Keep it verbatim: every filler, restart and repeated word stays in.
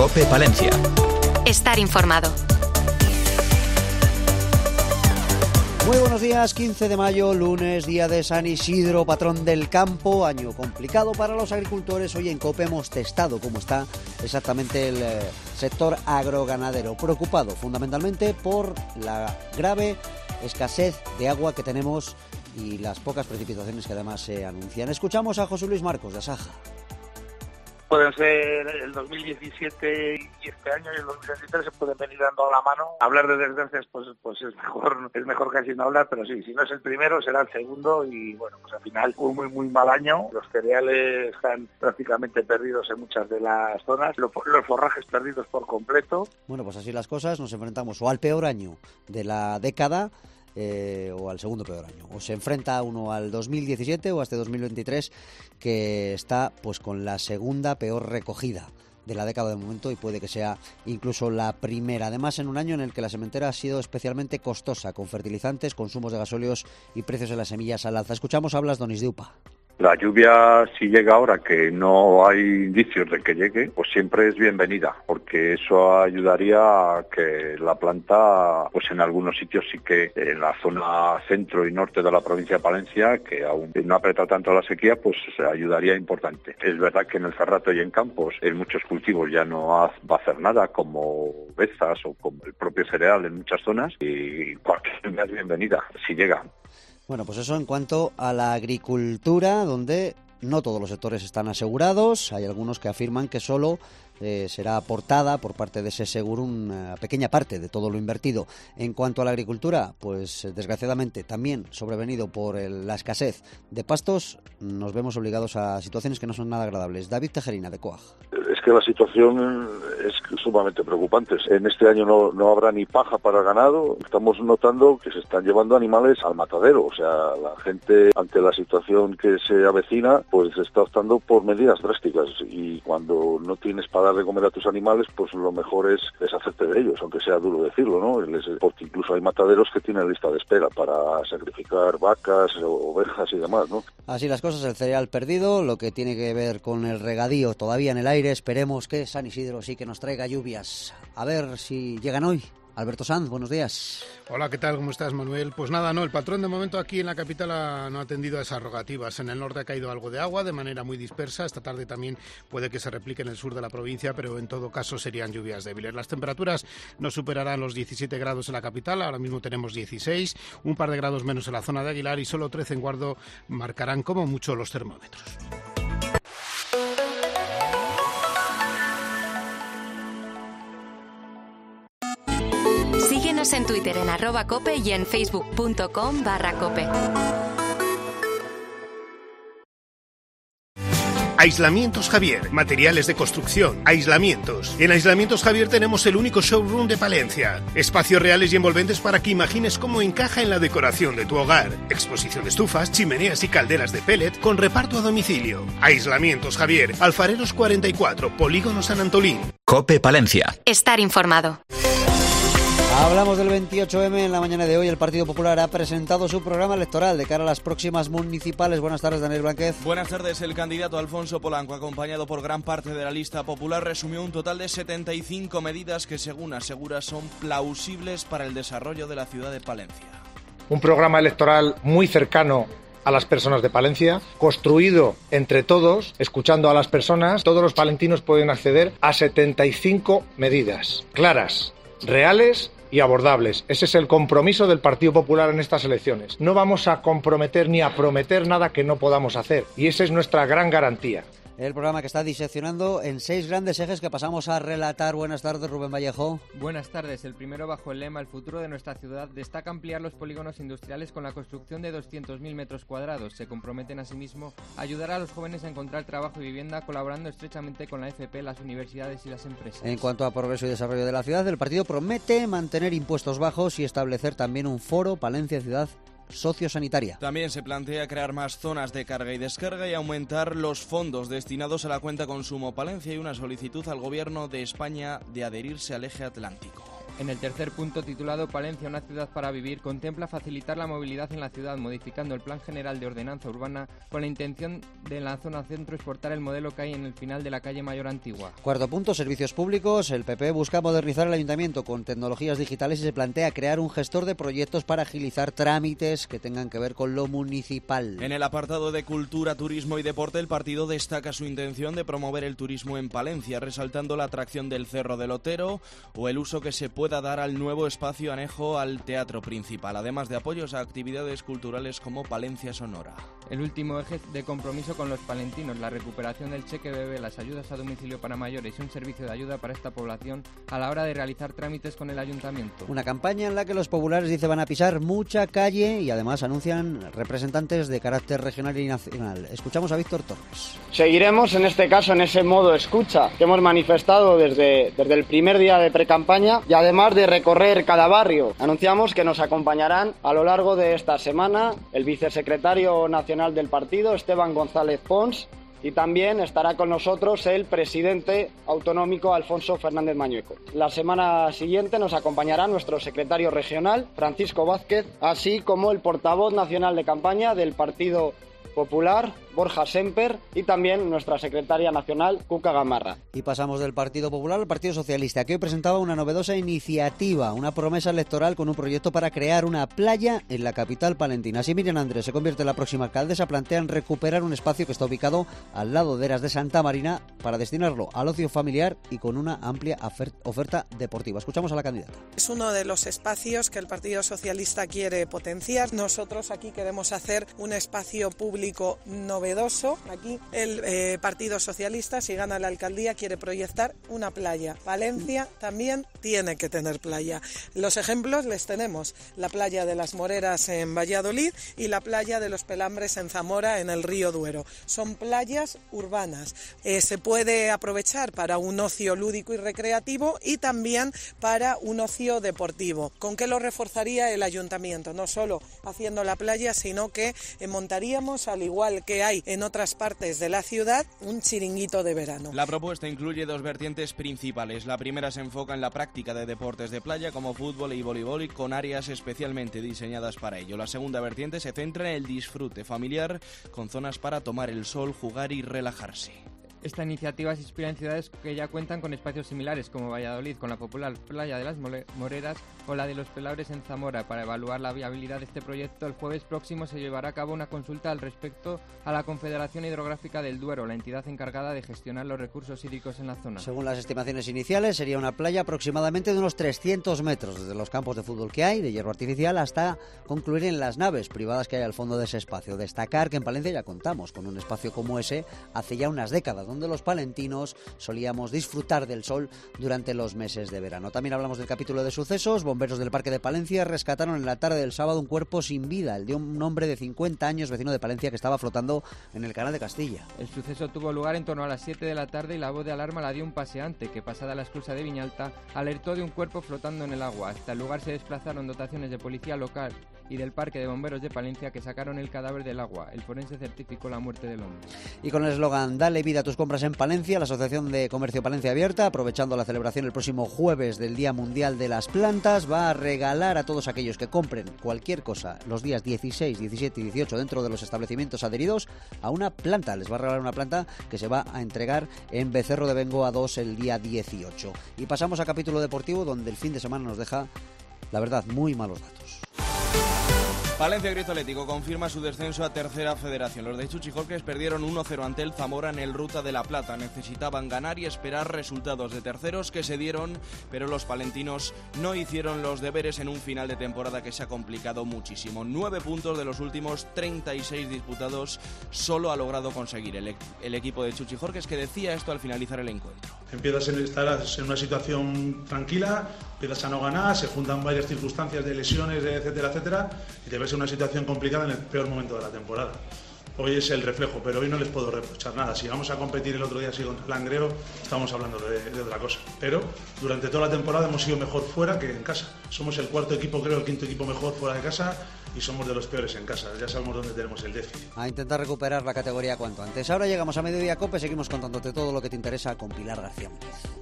COPE Palencia. Estar informado. Muy buenos días, quince de mayo, lunes, día de San Isidro, patrón del campo, año complicado para los agricultores. Hoy en COPE hemos testado cómo está exactamente el eh, sector agroganadero, preocupado fundamentalmente por la grave escasez de agua que tenemos y las pocas precipitaciones que además se anuncian. Escuchamos a José Luis Marcos de Asaja. Pueden ser el dos mil diecisiete y este año y el dos mil veintitrés se pueden venir dando a la mano. Hablar de desgracias pues pues es mejor es mejor casi no hablar, pero sí, si no es el primero será el segundo y bueno, pues al final un muy muy mal año. Los cereales están prácticamente perdidos en muchas de las zonas, los, los forrajes perdidos por completo. Bueno, pues así las cosas, nos enfrentamos o al peor año de la década Eh, o al segundo peor año, o se enfrenta uno al dos mil diecisiete o a este dos mil veintitrés que está pues con la segunda peor recogida de la década de momento y puede que sea incluso la primera, además en un año en el que la sementera ha sido especialmente costosa, con fertilizantes, consumos de gasóleos y precios de las semillas al alza. Escuchamos a Blas Donis de UPA. La lluvia, si llega ahora, que no hay indicios de que llegue, pues siempre es bienvenida, porque eso ayudaría a que la planta, pues en algunos sitios sí que, en la zona centro y norte de la provincia de Palencia, que aún no aprieta tanto la sequía, pues ayudaría importante. Es verdad que en el Cerrato y en Campos, en muchos cultivos ya no va a hacer nada, como bezas o como el propio cereal en muchas zonas, y cualquier lluvia es bienvenida, si llega. Bueno, pues eso en cuanto a la agricultura, donde no todos los sectores están asegurados. Hay algunos que afirman que solo eh, será aportada por parte de ese seguro una pequeña parte de todo lo invertido. En cuanto a la agricultura, pues desgraciadamente también sobrevenido por el, la escasez de pastos, nos vemos obligados a situaciones que no son nada agradables. David Tejerina, de COAG. Es que la situación es sumamente preocupante. En este año no, no habrá ni paja para ganado. Estamos notando que se están llevando animales al matadero. O sea, la gente, ante la situación que se avecina, pues está optando por medidas drásticas. Y cuando no tienes para dar de comer a tus animales, pues lo mejor es deshacerte de ellos, aunque sea duro decirlo, ¿no? Porque incluso hay mataderos que tienen lista de espera para sacrificar vacas, ovejas y demás, ¿no? Así las cosas, el cereal perdido, lo que tiene que ver con el regadío todavía en el aire. Esperemos que San Isidro sí que nos traiga lluvias. A ver si llegan hoy. Alberto Sanz, buenos días. Hola, ¿qué tal? ¿Cómo estás, Manuel? Pues nada, no, el patrón de momento aquí en la capital ha, no ha atendido a esas rogativas. En el norte ha caído algo de agua de manera muy dispersa. Esta tarde también puede que se replique en el sur de la provincia, pero en todo caso serían lluvias débiles. Las temperaturas no superarán los diecisiete grados en la capital, ahora mismo tenemos dieciséis, un par de grados menos en la zona de Aguilar y solo trece en Guardo marcarán como mucho los termómetros. Síguenos en Twitter en arroba cope y en facebook.com barra cope. Aislamientos Javier, materiales de construcción, aislamientos. En Aislamientos Javier tenemos el único showroom de Palencia. Espacios reales y envolventes para que imagines cómo encaja en la decoración de tu hogar. Exposición de estufas, chimeneas y calderas de pellet con reparto a domicilio. Aislamientos Javier, Alfareros cuarenta y cuatro, Polígono San Antolín. COPE Palencia. Estar informado. Hablamos del veintiocho eme. En la mañana de hoy el Partido Popular ha presentado su programa electoral de cara a las próximas municipales. Buenas tardes, Daniel Blanquez. Buenas tardes. El candidato Alfonso Polanco, acompañado por gran parte de la lista popular, resumió un total de setenta y cinco medidas que, según asegura, son plausibles para el desarrollo de la ciudad de Palencia. Un programa electoral muy cercano a las personas de Palencia, construido entre todos, escuchando a las personas. Todos los palentinos pueden acceder a setenta y cinco medidas claras, reales y abordables. Ese es el compromiso del Partido Popular en estas elecciones. No vamos a comprometer ni a prometer nada que no podamos hacer, y esa es nuestra gran garantía. El programa que está diseccionando en seis grandes ejes que pasamos a relatar. Buenas tardes, Rubén Vallejo. Buenas tardes. El primero, bajo el lema El futuro de nuestra ciudad, destaca ampliar los polígonos industriales con la construcción de doscientos mil metros cuadrados. Se comprometen asimismo a ayudar a los jóvenes a encontrar trabajo y vivienda, colaborando estrechamente con la F P, las universidades y las empresas. En cuanto a progreso y desarrollo de la ciudad, el partido promete mantener impuestos bajos y establecer también un foro Palencia Ciudad sociosanitaria. También se plantea crear más zonas de carga y descarga y aumentar los fondos destinados a la cuenta consumo Palencia y una solicitud al Gobierno de España de adherirse al eje atlántico. En el tercer punto, titulado Palencia, una ciudad para vivir, contempla facilitar la movilidad en la ciudad, modificando el Plan General de Ordenanza Urbana con la intención de en la zona centro exportar el modelo que hay en el final de la calle Mayor Antigua. Cuarto punto, servicios públicos. El P P busca modernizar el ayuntamiento con tecnologías digitales y se plantea crear un gestor de proyectos para agilizar trámites que tengan que ver con lo municipal. En el apartado de cultura, turismo y deporte, el partido destaca su intención de promover el turismo en Palencia, resaltando la atracción del Cerro del Otero o el uso que se pueda dar al nuevo espacio anejo al teatro principal, además de apoyos a actividades culturales como Palencia Sonora. El último eje de compromiso con los palentinos, la recuperación del cheque bebé, las ayudas a domicilio para mayores y un servicio de ayuda para esta población a la hora de realizar trámites con el ayuntamiento. Una campaña en la que los populares, dice, van a pisar mucha calle y además anuncian representantes de carácter regional y nacional. Escuchamos a Víctor Torres. Seguiremos en este caso en ese modo escucha que hemos manifestado desde, desde el primer día de precampaña y además de recorrer cada barrio. Anunciamos que nos acompañarán a lo largo de esta semana el vicesecretario nacional del partido, Esteban González Pons, y también estará con nosotros el presidente autonómico Alfonso Fernández Mañueco. La semana siguiente nos acompañará nuestro secretario regional, Francisco Vázquez, así como el portavoz nacional de campaña del Partido Popular, Borja Semper, y también nuestra secretaria nacional, Cuca Gamarra. Y pasamos del Partido Popular al Partido Socialista, que hoy presentaba una novedosa iniciativa, una promesa electoral con un proyecto para crear una playa en la capital palentina. Si Miriam Andrés se convierte en la próxima alcaldesa, plantean recuperar un espacio que está ubicado al lado de Eras de Santa Marina para destinarlo al ocio familiar y con una amplia oferta deportiva. Escuchamos a la candidata. Es uno de los espacios que el Partido Socialista quiere potenciar. Nosotros aquí queremos hacer un espacio público novedoso. Aquí el eh, Partido Socialista, si gana la alcaldía, quiere proyectar una playa. Valencia también tiene que tener playa. Los ejemplos les tenemos: la playa de las Moreras en Valladolid y la playa de los Pelambres en Zamora, en el río Duero. Son playas urbanas. Eh, se puede aprovechar para un ocio lúdico y recreativo y también para un ocio deportivo. ¿Con qué lo reforzaría el ayuntamiento? No solo haciendo la playa, sino que eh, montaríamos, al igual que hay en otras partes de la ciudad, un chiringuito de verano. La propuesta incluye dos vertientes principales. La primera se enfoca en la práctica de deportes de playa como fútbol y voleibol, y con áreas especialmente diseñadas para ello. La segunda vertiente se centra en el disfrute familiar, con zonas para tomar el sol, jugar y relajarse. Esta iniciativa se inspira en ciudades que ya cuentan con espacios similares, como Valladolid, con la popular playa de las Moreras, o la de los Pelambres en Zamora. Para evaluar la viabilidad de este proyecto, el jueves próximo se llevará a cabo una consulta al respecto a la Confederación Hidrográfica del Duero, la entidad encargada de gestionar los recursos hídricos en la zona. Según las estimaciones iniciales, sería una playa aproximadamente de unos trescientos metros, desde los campos de fútbol que hay, de hierro artificial, hasta concluir en las naves privadas que hay al fondo de ese espacio. Destacar que en Palencia ya contamos con un espacio como ese hace ya unas décadas, donde los palentinos solíamos disfrutar del sol durante los meses de verano. También hablamos del capítulo de sucesos. Bomberos del Parque de Palencia rescataron en la tarde del sábado un cuerpo sin vida, el de un hombre de cincuenta años, vecino de Palencia, que estaba flotando en el canal de Castilla. El suceso tuvo lugar en torno a las siete de la tarde y la voz de alarma la dio un paseante que, pasada la esclusa de Viñalta, alertó de un cuerpo flotando en el agua. Hasta el lugar se desplazaron dotaciones de policía local y del Parque de Bomberos de Palencia, que sacaron el cadáver del agua. El forense certificó la muerte del hombre. Y con el eslogan "Dale vida a tus compras en Palencia", la Asociación de Comercio Palencia Abierta, aprovechando la celebración el próximo jueves del Día Mundial de las Plantas, va a regalar a todos aquellos que compren cualquier cosa los días dieciséis, diecisiete y dieciocho dentro de los establecimientos adheridos a una planta. Les va a regalar una planta que se va a entregar en Becerro de Bengoa dos el día dieciocho. Y pasamos a capítulo deportivo, donde el fin de semana nos deja, la verdad, muy malos datos. Palencia Grito Atlético confirma su descenso a Tercera Federación. Los de Chuchi Jorques perdieron uno cero ante el Zamora en el Ruta de la Plata. Necesitaban ganar y esperar resultados de terceros, que se dieron, pero los palentinos no hicieron los deberes en un final de temporada que se ha complicado muchísimo. Nueve puntos de los últimos treinta y seis disputados solo ha logrado conseguir el, el equipo de Chuchi Jorques, que decía esto al finalizar el encuentro. Empiezas a estar en una situación tranquila, empiezas a no ganar, se juntan varias circunstancias de lesiones, etcétera, etcétera, y te ves en una situación complicada en el peor momento de la temporada. Hoy es el reflejo, pero hoy no les puedo reprochar nada. Si vamos a competir el otro día así contra el Langreo, estamos hablando de, de otra cosa. Pero durante toda la temporada hemos sido mejor fuera que en casa. Somos el cuarto equipo, creo, el quinto equipo mejor fuera de casa, y somos de los peores en casa. Ya sabemos dónde tenemos el déficit. A intentar recuperar la categoría cuanto antes. Ahora llegamos a Mediodía Cope, seguimos contándote todo lo que te interesa con Pilar García Muñiz.